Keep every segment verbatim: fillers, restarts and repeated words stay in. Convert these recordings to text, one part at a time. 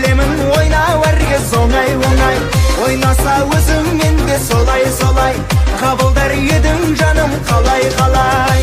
Білемін ойна әркез оңай оңай, ойнаса өзіңмен де солай солай, қабылдар едің жаным қалай қалай.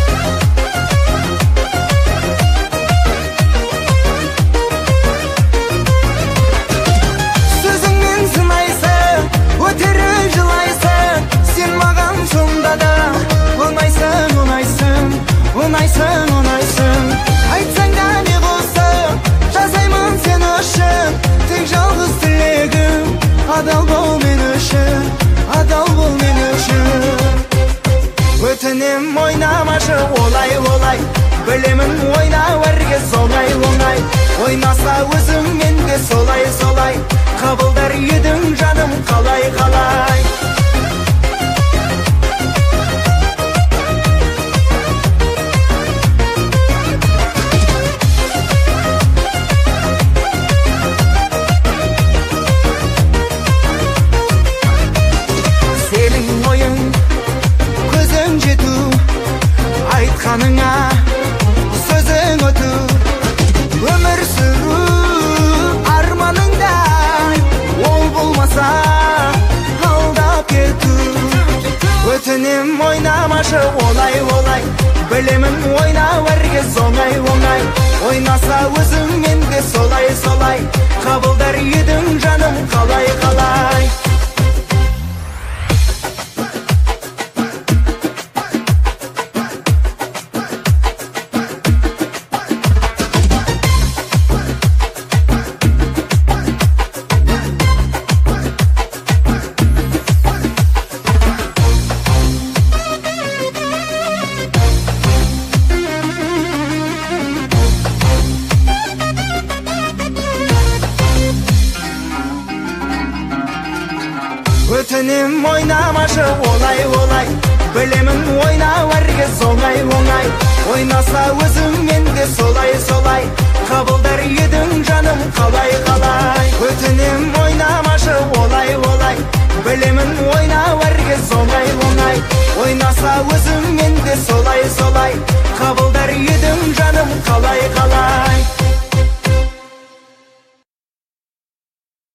Сөзіңмен сынайсың, өтері жылайсың, сен маған сонда да ұнайсың, ұнайсың, ұнайсың, ұнайсың. Айтсаң да не қылсың, жасаймын сен үшін, тек жалғыз тілегім, адал бол мен үшін, адал бол мен үшін. Өтінем ойнамашы олай олай, білемін ойнау әркез оңай оңай, ойнаса өзіңмен де солай солай, қабылдар едің жаным қалай қалай. Сенің ойың көзің жету, айтқаныңа сөзің өту, өмір сүру арманыңдай, ол болмаса алдап кету. Өтінем ойнамашы олай олай, білемін ойнау әркез оңай оңай, ойнаса өзіңмен де солай солай, қабылдар едің жаным қалай қалай. Өтінем ойнамашы олай олай, білемін ойнау әркез оңай оңай, ойнаса өзіңмен де солай солай, қабылдар едің жаным қалай қалай. Өтінем ойнамашы олай олай, білемін ойнау әркез оңай оңай, ойнаса өзіңмен де солай солай, қабылдар едің жаным қалай қалай.